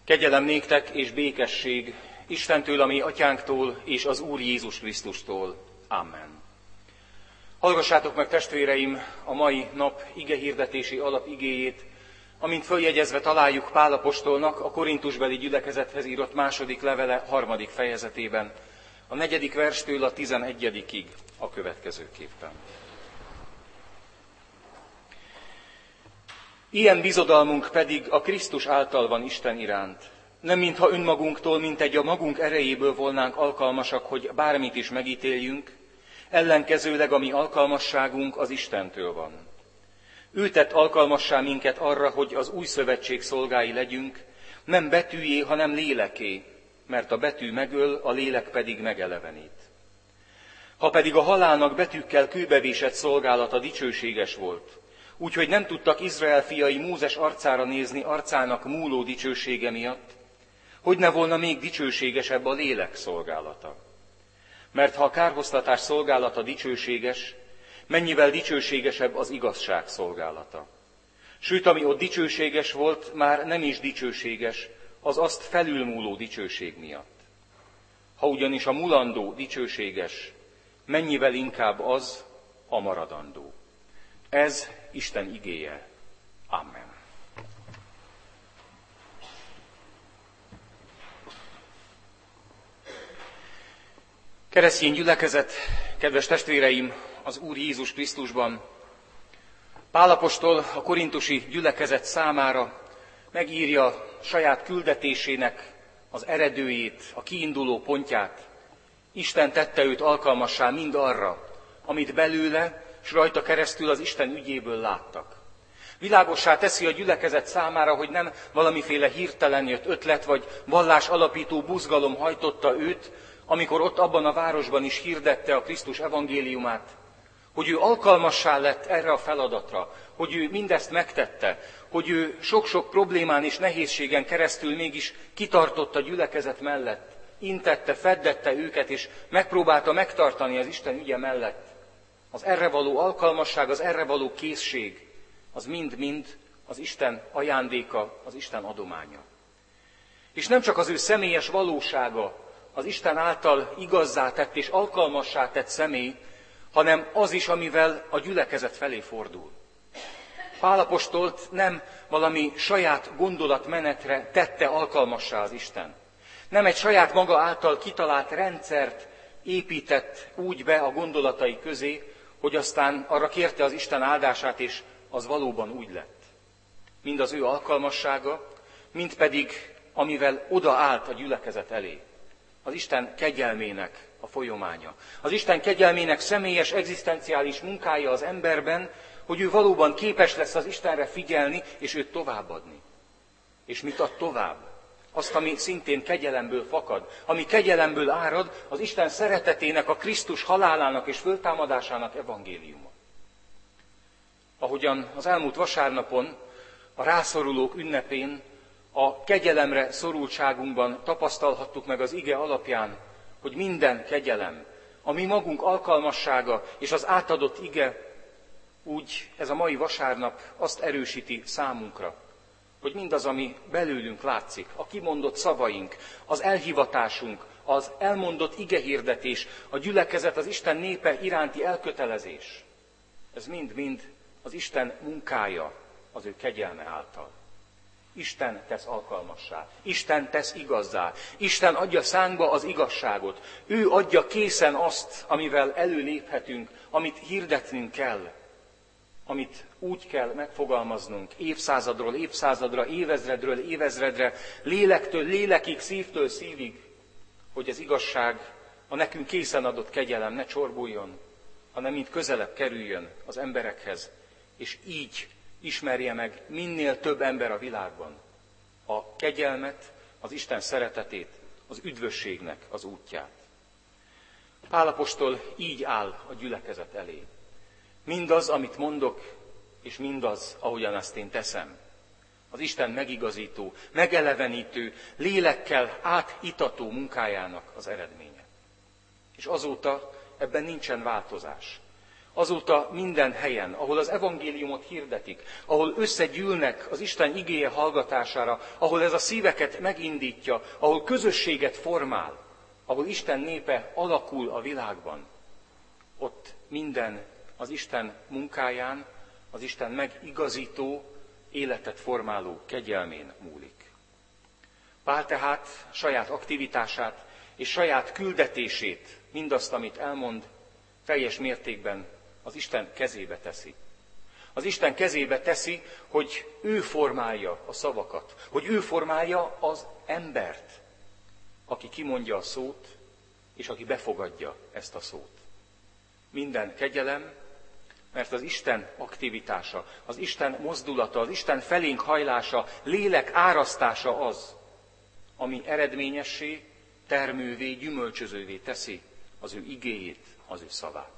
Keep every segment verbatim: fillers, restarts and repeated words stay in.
Kegyelem néktek és békesség Istentől, a mi atyánktól és az Úr Jézus Krisztustól. Amen. Hallgassátok meg, testvéreim, a mai nap igehirdetési alapigéjét, amint följegyezve találjuk Pál apostolnak a korintusbeli gyülekezethez írott második levele harmadik fejezetében, a negyedik verstől a tizenegyedikig a következőképpen. Ilyen bizodalmunk pedig a Krisztus által van Isten iránt. Nem mintha önmagunktól, mintegy a magunk erejéből volnánk alkalmasak, hogy bármit is megítéljünk, ellenkezőleg a mi alkalmasságunk az Istentől van. Ő tett alkalmassá minket arra, hogy az új szövetség szolgái legyünk, nem betűjé, hanem léleké, mert a betű megöl, a lélek pedig megelevenít. Ha pedig a halálnak betűkkel kőbevésett szolgálata dicsőséges volt, úgyhogy nem tudtak Izrael fiai Mózes arcára nézni arcának múló dicsősége miatt, hogy ne volna még dicsőségesebb a lélek szolgálata. Mert ha a kárhoztatás szolgálata dicsőséges, mennyivel dicsőségesebb az igazság szolgálata. Sőt, ami ott dicsőséges volt, már nem is dicsőséges az azt felülmúló dicsőség miatt. Ha ugyanis a mulandó dicsőséges, mennyivel inkább az a maradandó. Ez Isten igéje. Amen. Keresztény gyülekezet, kedves testvéreim, az Úr Jézus Krisztusban, Pál apostol a korintusi gyülekezet számára megírja saját küldetésének az eredőjét, a kiinduló pontját. Isten tette őt alkalmassá mind arra, amit belőle, és rajta keresztül az Isten ügyéből láttak. Világossá teszi a gyülekezet számára, hogy nem valamiféle hirtelen jött ötlet, vagy vallás alapító buzgalom hajtotta őt, amikor ott abban a városban is hirdette a Krisztus evangéliumát, hogy ő alkalmassá lett erre a feladatra, hogy ő mindezt megtette, hogy ő sok-sok problémán és nehézségen keresztül mégis kitartott a gyülekezet mellett, intette, feddette őket, és megpróbálta megtartani az Isten ügye mellett. Az erre való alkalmasság, az erre való készség, az mind-mind az Isten ajándéka, az Isten adománya. És nem csak az ő személyes valósága, az Isten által igazzá tett és alkalmassá tett személy, hanem az is, amivel a gyülekezet felé fordul. Pál apostolt nem valami saját gondolatmenetre tette alkalmassá az Isten. Nem egy saját maga által kitalált rendszert épített úgy be a gondolatai közé, hogy aztán arra kérte az Isten áldását, és az valóban úgy lett. Mind az ő alkalmassága, mind pedig amivel odaállt a gyülekezet elé. Az Isten kegyelmének a folyamánya. Az Isten kegyelmének személyes, egzisztenciális munkája az emberben, hogy ő valóban képes lesz az Istenre figyelni, és őt továbbadni. És mit ad tovább? Azt, ami szintén kegyelemből fakad, ami kegyelemből árad, az Isten szeretetének, a Krisztus halálának és föltámadásának evangéliuma. Ahogyan az elmúlt vasárnapon, a rászorulók ünnepén, a kegyelemre szorultságunkban tapasztalhattuk meg az ige alapján, hogy minden kegyelem, a mi magunk alkalmassága és az átadott ige, úgy ez a mai vasárnap azt erősíti számunkra, hogy mindaz, ami belőlünk látszik, a kimondott szavaink, az elhivatásunk, az elmondott igehirdetés, a gyülekezet, az Isten népe iránti elkötelezés, ez mind-mind az Isten munkája az ő kegyelme által. Isten tesz alkalmassá, Isten tesz igazzá, Isten adja szánkba az igazságot, ő adja készen azt, amivel előléphetünk, amit hirdetnünk kell, amit úgy kell megfogalmaznunk évszázadról évszázadra, évezredről évezredre, lélektől lélekig, szívtől szívig, hogy az igazság, a nekünk készen adott kegyelem ne csorbuljon, hanem mint közelebb kerüljön az emberekhez, és így ismerje meg minél több ember a világban a kegyelmet, az Isten szeretetét, az üdvösségnek az útját. Pál apostol így áll a gyülekezet elé. Mindaz, amit mondok, és mindaz, ahogyan ezt én teszem, az Isten megigazító, megelevenítő, lélekkel átitató munkájának az eredménye. És azóta ebben nincsen változás. Azóta minden helyen, ahol az evangéliumot hirdetik, ahol összegyűlnek az Isten igéje hallgatására, ahol ez a szíveket megindítja, ahol közösséget formál, ahol Isten népe alakul a világban, ott minden az Isten munkáján, az Isten megigazító, életet formáló kegyelmén múlik. Pál tehát saját aktivitását és saját küldetését, mindazt, amit elmond, teljes mértékben az Isten kezébe teszi. Az Isten kezébe teszi, hogy ő formálja a szavakat, hogy ő formálja az embert, aki kimondja a szót, és aki befogadja ezt a szót. Minden kegyelem, mert az Isten aktivitása, az Isten mozdulata, az Isten felénk hajlása, lélek árasztása az, ami eredményessé, termővé, gyümölcsözővé teszi az ő igéjét, az ő szavát.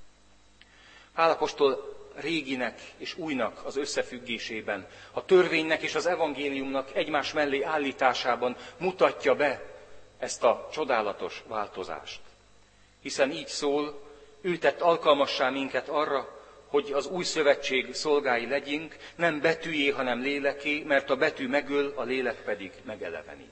Pál apostol réginek és újnak az összefüggésében, a törvénynek és az evangéliumnak egymás mellé állításában mutatja be ezt a csodálatos változást. Hiszen így szól, ő tett alkalmassá minket arra, hogy az új szövetség szolgái legyünk, nem betűjé, hanem léleké, mert a betű megöl, a lélek pedig megelevenít.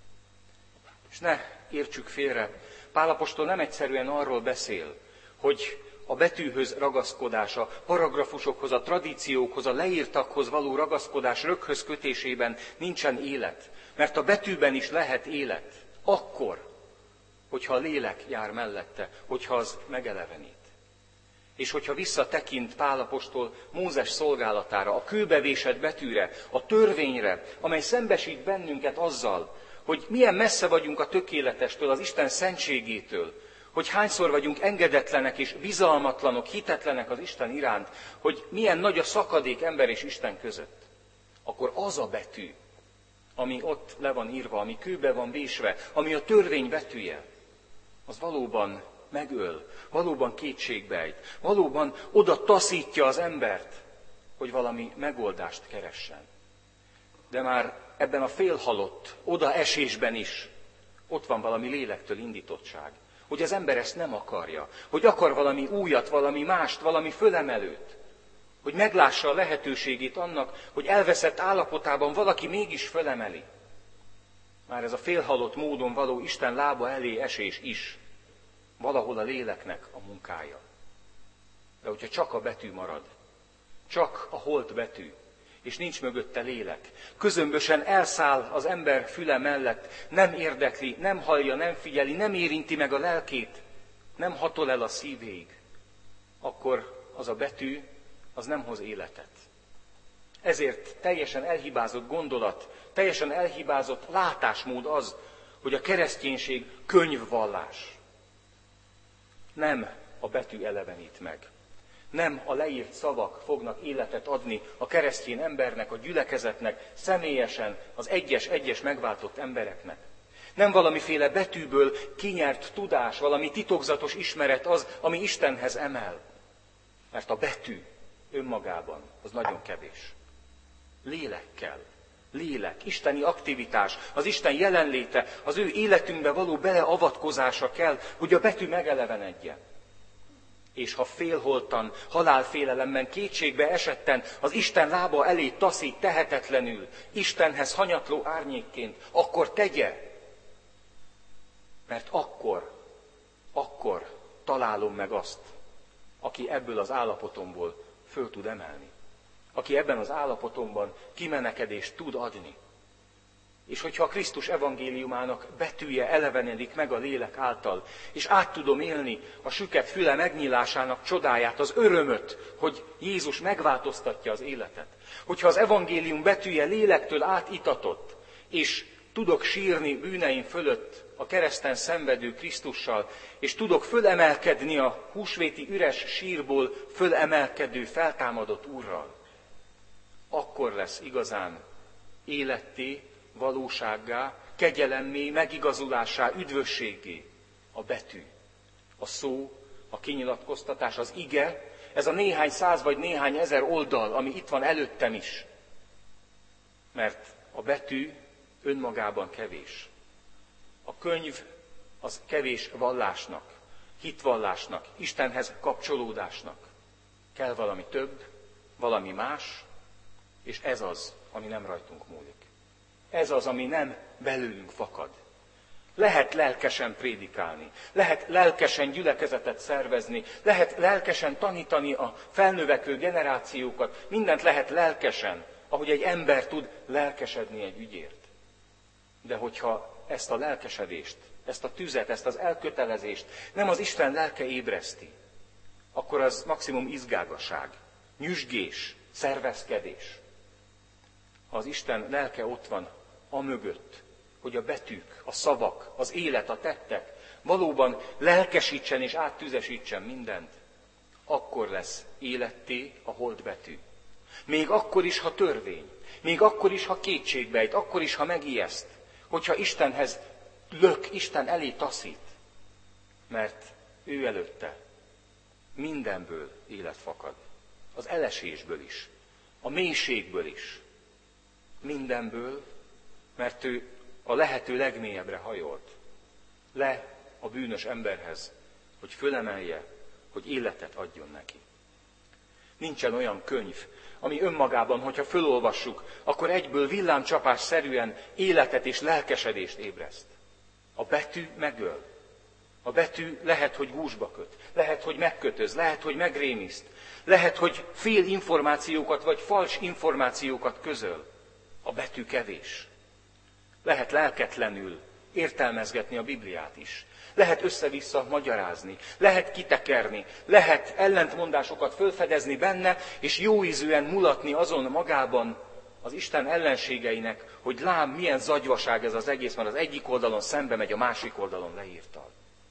És ne értsük félre, Pál apostol nem egyszerűen arról beszél, hogy a betűhöz ragaszkodás, a paragrafusokhoz, a tradíciókhoz, a leírtakhoz való ragaszkodás röghöz kötésében nincsen élet. Mert a betűben is lehet élet. Akkor, hogyha a lélek jár mellette, hogyha az megelevenít. És hogyha visszatekint Pál apostol Mózes szolgálatára, a kőbevésett betűre, a törvényre, amely szembesít bennünket azzal, hogy milyen messze vagyunk a tökéletestől, az Isten szentségétől, hogy hányszor vagyunk engedetlenek és bizalmatlanok, hitetlenek az Isten iránt, hogy milyen nagy a szakadék ember és Isten között, akkor az a betű, ami ott le van írva, ami kőbe van vésve, ami a törvény betűje, az valóban megöl, valóban kétségbejt, valóban oda taszítja az embert, hogy valami megoldást keressen. De már ebben a félhalott odaesésben is ott van valami lélektől indítottság, hogy az ember ezt nem akarja, hogy akar valami újat, valami mást, valami fölemelőt, hogy meglássa a lehetőségét annak, hogy elveszett állapotában valaki mégis fölemeli. Már ez a félhalott módon való Isten lába elé esés is valahol a léleknek a munkája. De hogyha csak a betű marad, csak a holt betű, és nincs mögötte lélek, közömbösen elszáll az ember füle mellett, nem érdekli, nem hallja, nem figyeli, nem érinti meg a lelkét, nem hatol el a szívéig, akkor az a betű, az nem hoz életet. Ezért teljesen elhibázott gondolat, teljesen elhibázott látásmód az, hogy a kereszténység könyvvallás. Nem a betű elevenít meg. Nem a leírt szavak fognak életet adni a keresztény embernek, a gyülekezetnek, személyesen, az egyes-egyes megváltott embereknek. Nem valamiféle betűből kinyert tudás, valami titokzatos ismeret az, ami Istenhez emel. Mert a betű önmagában az nagyon kevés. Lélek kell. Lélek, isteni aktivitás, az Isten jelenléte, az ő életünkbe való beleavatkozása kell, hogy a betű megelevenedjen. És ha félholtan, halálfélelemben, kétségbe esetten az Isten lába elé taszít tehetetlenül, Istenhez hanyatló árnyékként, akkor tegye. Mert akkor, akkor találom meg azt, aki ebből az állapotomból föl tud emelni. Aki ebben az állapotomban kimenekedést tud adni. És hogyha a Krisztus evangéliumának betűje elevenedik meg a lélek által, és át tudom élni a süket füle megnyílásának csodáját, az örömöt, hogy Jézus megváltoztatja az életet. Hogyha az evangélium betűje lélektől átitatott, és tudok sírni bűneim fölött a kereszten szenvedő Krisztussal, és tudok fölemelkedni a húsvéti üres sírból fölemelkedő, feltámadott Úrral, akkor lesz igazán életté, valósággá, kegyelemmé, megigazulásá, üdvösségé a betű, a szó, a kinyilatkoztatás, az ige, ez a néhány száz vagy néhány ezer oldal, ami itt van előttem is. Mert a betű önmagában kevés. A könyv az kevés vallásnak, hitvallásnak, Istenhez kapcsolódásnak. Kell valami több, valami más, és ez az, ami nem rajtunk múlik. Ez az, ami nem belőlünk fakad. Lehet lelkesen prédikálni, lehet lelkesen gyülekezetet szervezni, lehet lelkesen tanítani a felnövekvő generációkat, mindent lehet lelkesen, ahogy egy ember tud lelkesedni egy ügyért. De hogyha ezt a lelkesedést, ezt a tüzet, ezt az elkötelezést nem az Isten lelke ébreszti, akkor az maximum izgágaság, nyüzsgés, szervezkedés. Ha az Isten lelke ott van, amögött, hogy a betűk, a szavak, az élet, a tettek valóban lelkesítsen és áttüzesítsen mindent, akkor lesz életté a holdbetű. Még akkor is, ha törvény, még akkor is, ha kétségbejt, akkor is, ha megijeszt, hogyha Istenhez lök, Isten elé taszít, mert ő előtte mindenből élet fakad. Az elesésből is, a mélységből is. Mindenből, mert ő a lehető legmélyebbre hajolt. Le a bűnös emberhez, hogy fölemelje, hogy életet adjon neki. Nincsen olyan könyv, ami önmagában, hogyha fölolvassuk, akkor egyből villámcsapásszerűen életet és lelkesedést ébreszt. A betű megöl. A betű lehet, hogy gúzsba köt, lehet, hogy megkötöz, lehet, hogy megrémiszt, lehet, hogy fél információkat vagy fals információkat közöl. A betű kevés. Lehet lelketlenül értelmezgetni a Bibliát is. Lehet össze-vissza magyarázni, lehet kitekerni, lehet ellentmondásokat fölfedezni benne, és jóízűen mulatni azon magában az Isten ellenségeinek, hogy lám, milyen zagyvaság ez az egész, mert az egyik oldalon szembe megy, a másik oldalon leírtal.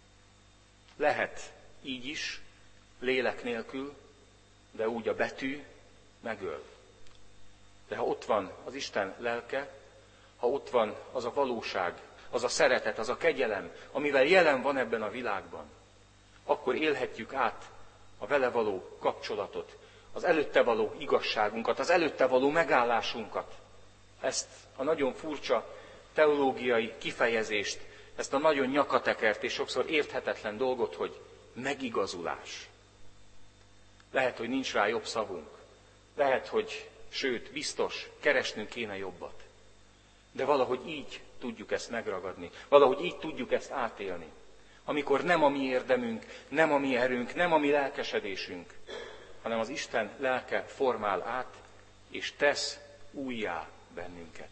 Lehet így is, lélek nélkül, de úgy a betű megöl. De ha ott van az Isten lelke, ha ott van az a valóság, az a szeretet, az a kegyelem, amivel jelen van ebben a világban, akkor élhetjük át a vele való kapcsolatot, az előtte való igazságunkat, az előtte való megállásunkat. Ezt a nagyon furcsa teológiai kifejezést, ezt a nagyon nyakatekert és sokszor érthetetlen dolgot, hogy megigazulás. Lehet, hogy nincs rá jobb szavunk. Lehet, hogy, sőt, biztos, keresnünk kéne jobbat. De valahogy így tudjuk ezt megragadni. Valahogy így tudjuk ezt átélni. Amikor nem a mi érdemünk, nem a mi erőnk, nem a mi lelkesedésünk, hanem az Isten lelke formál át, és tesz újjá bennünket.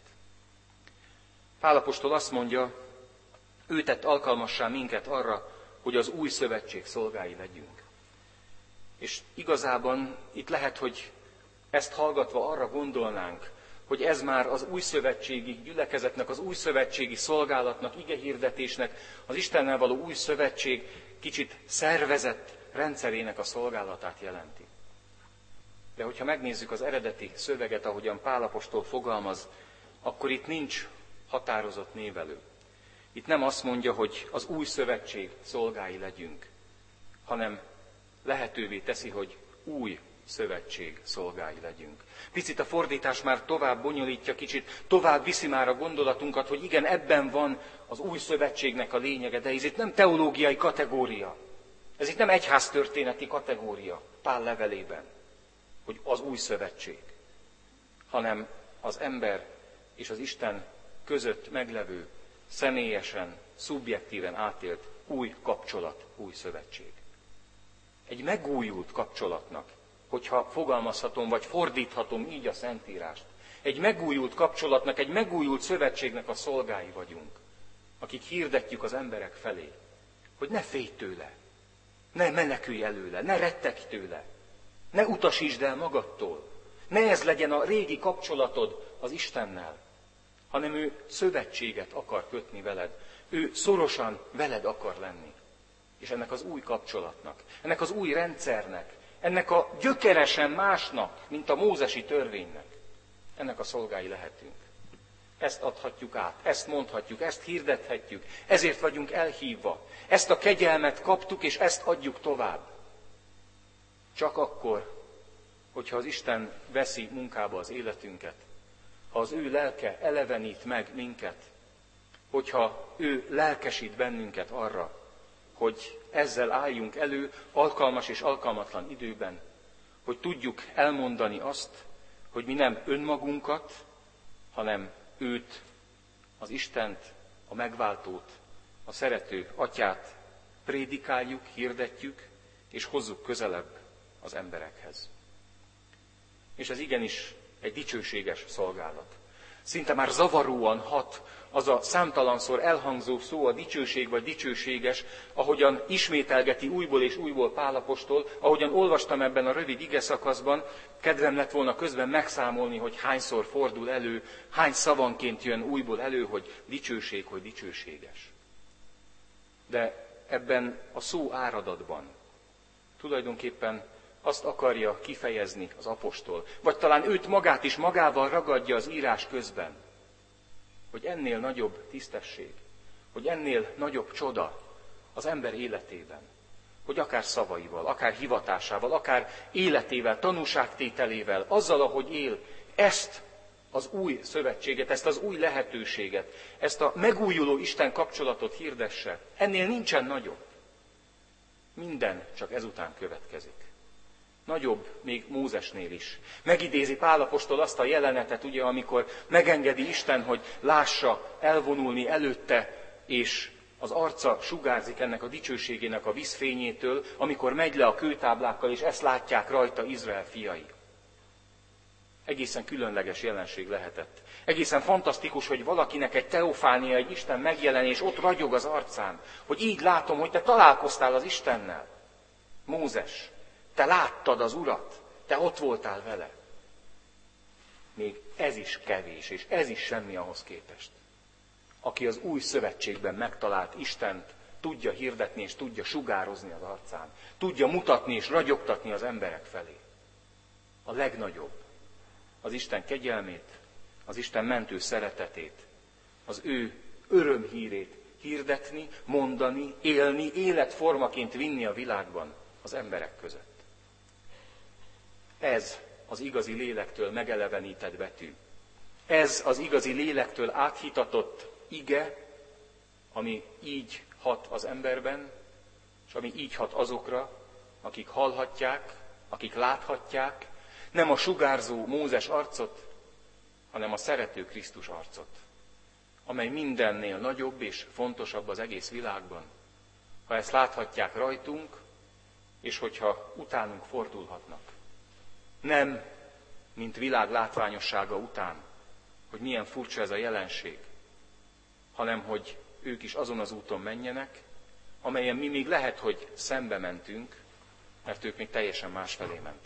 Pál apostol azt mondja, ő tett alkalmassá minket arra, hogy az új szövetség szolgái legyünk. És igazában itt lehet, hogy ezt hallgatva arra gondolnánk, hogy ez már az újszövetségi gyülekezetnek, az újszövetségi szolgálatnak, igehirdetésnek, az Istennel való új szövetség kicsit szervezett rendszerének a szolgálatát jelenti. De hogyha megnézzük az eredeti szöveget, ahogyan Pál apostol fogalmaz, akkor itt nincs határozott névelő. Itt nem azt mondja, hogy az új szövetség szolgái legyünk, hanem lehetővé teszi, hogy új szövetség szolgái legyünk. Picit a fordítás már tovább bonyolítja, kicsit tovább viszi már a gondolatunkat, hogy igen, ebben van az új szövetségnek a lényege, de ez itt nem teológiai kategória. Ez itt nem egyháztörténeti kategória Pál levelében, hogy az új szövetség, hanem az ember és az Isten között meglevő, személyesen, szubjektíven átélt új kapcsolat, új szövetség. Egy megújult kapcsolatnak, hogyha fogalmazhatom, vagy fordíthatom így a Szentírást, egy megújult kapcsolatnak, egy megújult szövetségnek a szolgái vagyunk, akik hirdetjük az emberek felé, hogy ne félj tőle, ne menekülj előle, ne rettegj tőle, ne utasítsd el magadtól, ne ez legyen a régi kapcsolatod az Istennel, hanem ő szövetséget akar kötni veled, ő szorosan veled akar lenni. És ennek az új kapcsolatnak, ennek az új rendszernek, ennek a gyökeresen másnak, mint a mózesi törvénynek, ennek a szolgái lehetünk. Ezt adhatjuk át, ezt mondhatjuk, ezt hirdethetjük, ezért vagyunk elhívva. Ezt a kegyelmet kaptuk, és ezt adjuk tovább. Csak akkor, hogyha az Isten veszi munkába az életünket, ha az ő lelke elevenít meg minket, hogyha ő lelkesít bennünket arra, hogy ezzel álljunk elő alkalmas és alkalmatlan időben, hogy tudjuk elmondani azt, hogy mi nem önmagunkat, hanem őt, az Istent, a megváltót, a szerető atyát prédikáljuk, hirdetjük, és hozzuk közelebb az emberekhez. És ez igenis egy dicsőséges szolgálat. Szinte már zavaróan hat az a számtalanszor elhangzó szó, a dicsőség vagy dicsőséges, ahogyan ismételgeti újból és újból Pál apostol, ahogyan olvastam ebben a rövid igeszakaszban, kedvem lett volna közben megszámolni, hogy hányszor fordul elő, hány szavanként jön újból elő, hogy dicsőség, hogy dicsőséges. De ebben a szó áradatban tulajdonképpen azt akarja kifejezni az apostol, vagy talán őt magát is magával ragadja az írás közben, hogy ennél nagyobb tisztesség, hogy ennél nagyobb csoda az ember életében, hogy akár szavaival, akár hivatásával, akár életével, tanúságtételével, azzal, ahogy él, ezt az új szövetséget, ezt az új lehetőséget, ezt a megújuló Isten kapcsolatot hirdesse. Ennél nincsen nagyobb. Minden csak ezután következik. Nagyobb még Mózesnél is. Megidézi Pál apostol azt a jelenetet, ugye, amikor megengedi Isten, hogy lássa elvonulni előtte, és az arca sugárzik ennek a dicsőségének a vízfényétől, amikor megy le a kőtáblákkal, és ezt látják rajta Izrael fiai. Egészen különleges jelenség lehetett. Egészen fantasztikus, hogy valakinek egy teofánia, egy Isten megjelenés ott ragyog az arcán, hogy így látom, hogy te találkoztál az Istennel. Mózes, te láttad az Urat, te ott voltál vele. Még ez is kevés, és ez is semmi ahhoz képest. Aki az új szövetségben megtalált Istent, tudja hirdetni és tudja sugározni az arcán. Tudja mutatni és ragyogtatni az emberek felé. A legnagyobb. Az Isten kegyelmét, az Isten mentő szeretetét, az ő örömhírét hirdetni, mondani, élni, életformaként vinni a világban az emberek között. Ez az igazi lélektől megelevenített betű. Ez az igazi lélektől áthitatott ige, ami így hat az emberben, és ami így hat azokra, akik hallhatják, akik láthatják, nem a sugárzó Mózes arcot, hanem a szerető Krisztus arcot, amely mindennél nagyobb és fontosabb az egész világban. Ha ezt láthatják rajtunk, és hogyha utánunk fordulhatnak. Nem, mint világ látványossága után, hogy milyen furcsa ez a jelenség, hanem hogy ők is azon az úton menjenek, amelyen mi még lehet, hogy szembe mentünk, mert ők még teljesen másfelé mentek.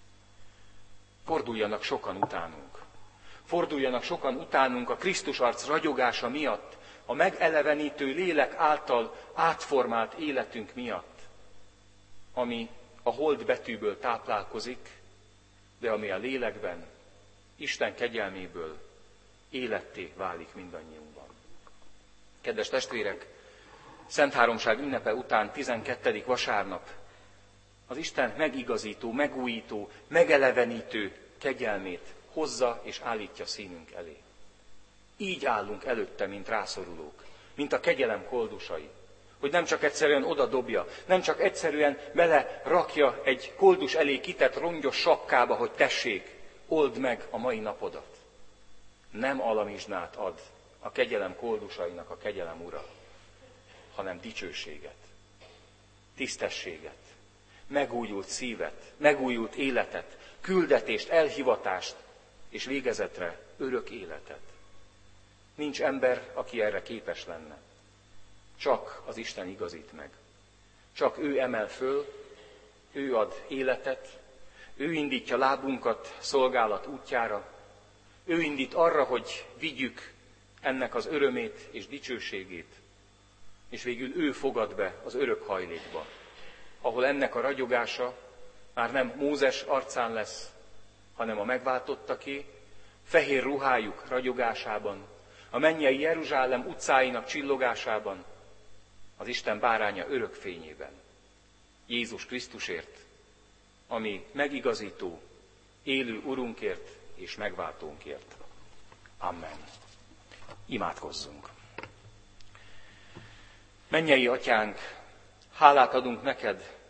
Forduljanak sokan utánunk. Forduljanak sokan utánunk a Krisztus arc ragyogása miatt, a megelevenítő lélek által átformált életünk miatt, ami a hold betűből táplálkozik, de ami a lélekben, Isten kegyelméből életté válik mindannyiunkban. Kedves testvérek, Szent Háromság ünnepe után tizenkettedik vasárnap az Isten megigazító, megújító, megelevenítő kegyelmét hozza és állítja színünk elé. Így állunk előtte, mint rászorulók, mint a kegyelem koldusai, hogy nem csak egyszerűen oda dobja, nem csak egyszerűen bele rakja egy koldus elé kitett rongyos sapkába, hogy tessék, old meg a mai napodat. Nem alamizsnát ad a kegyelem koldusainak a kegyelem ura, hanem dicsőséget, tisztességet, megújult szívet, megújult életet, küldetést, elhivatást, és végezetre örök életet. Nincs ember, aki erre képes lenne. Csak az Isten igazít meg. Csak ő emel föl, ő ad életet, ő indítja lábunkat szolgálat útjára, ő indít arra, hogy vigyük ennek az örömét és dicsőségét, és végül ő fogad be az örök hajlékba, ahol ennek a ragyogása már nem Mózes arcán lesz, hanem a megváltottaké, fehér ruhájuk ragyogásában, a mennyei Jeruzsálem utcáinak csillogásában, az Isten báránya örök fényében, Jézus Krisztusért, ami megigazító, élő Urunkért és megváltónkért. Amen. Imádkozzunk. Mennyei Atyánk, hálát adunk neked,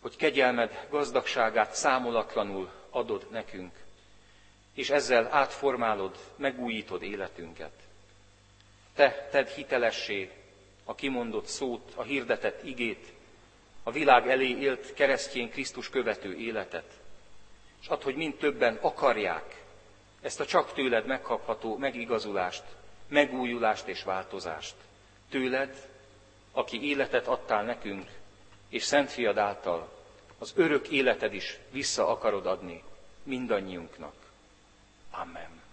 hogy kegyelmed gazdagságát számolatlanul adod nekünk, és ezzel átformálod, megújítod életünket. Te tedd hitelessé a kimondott szót, a hirdetett igét, a világ elé élt keresztény Krisztus követő életet, és add, hogy mind többen akarják ezt a csak tőled megkapható megigazulást, megújulást és változást. Tőled, aki életet adtál nekünk, és Szent Fiad által az örök életed is vissza akarod adni mindannyiunknak. Amen.